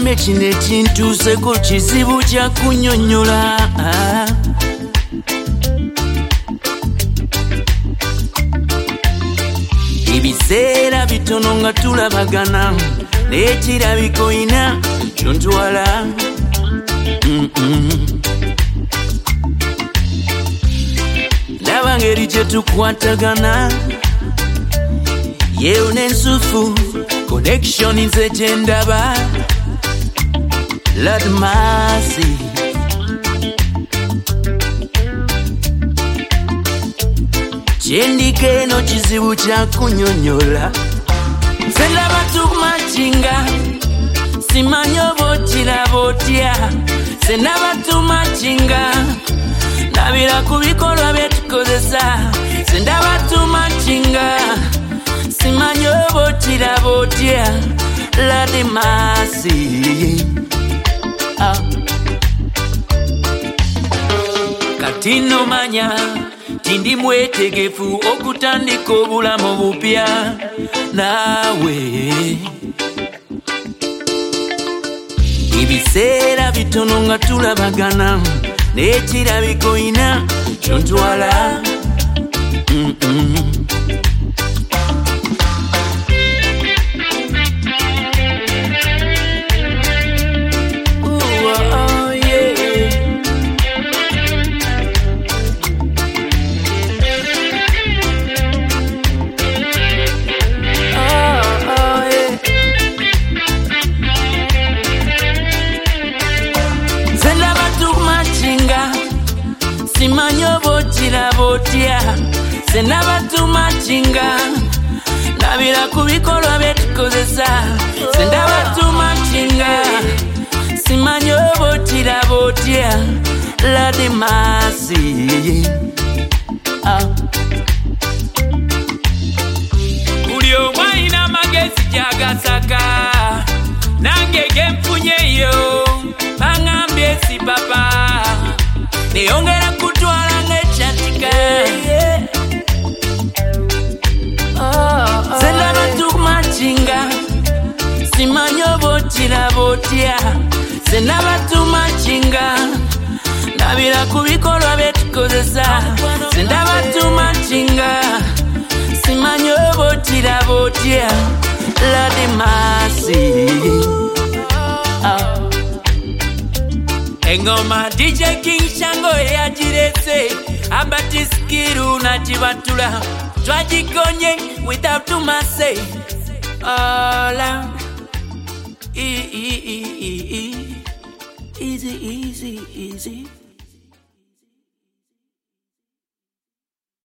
Bambe kino ekintuuseko kizibu kya kunnyonnyola. Ebiseera bitono nga tulabagana n'ekirabika oyina kyontwala. Laba ngeri gye tukwatagana, yewe n'ensufu connection nze gye ndaba. Lord mercy, kyendika eno kizibu kya kunnyonnyola. Nze ndaba tumatchinga, simanyi oba okiraba otya. Nze ndaba tumatchinga, ndabira ku bikolwa bye tukozesa. Nze ndaba tumatchinga, simanyi oba okiraba otya. Lord mercy, kati nomanya tindi mwetegefu okutandika obulamu bupya naawe. Ebiseera bitono nga tulabagana n'ekirabika oyina kyontwala. Simanyi oba okiraba otya. Nze ndaba tumatchinga, ndabira ku bikolwa bye tukozesa. Nze ndaba tumatchinga, simanyi oba okiraba otya. Lord mercy, buli omu alina amagezi gy'agasaka, nange genfunyeyo baŋŋambye si papa. Neyongera kutwala ng'ekyatika, nze ndaba tumatchinga, simanyi oba okiraba otya. Nze ndaba tumatchinga, ndabira ku bikolwa bye tukozesa. Nze ndaba tumatchinga, simanyi oba okiraba otya. Lord mercy, engoma DJ King Shango yagirese, abatiskiru na jibatula. Twagikonye without to say. All easy, easy, easy.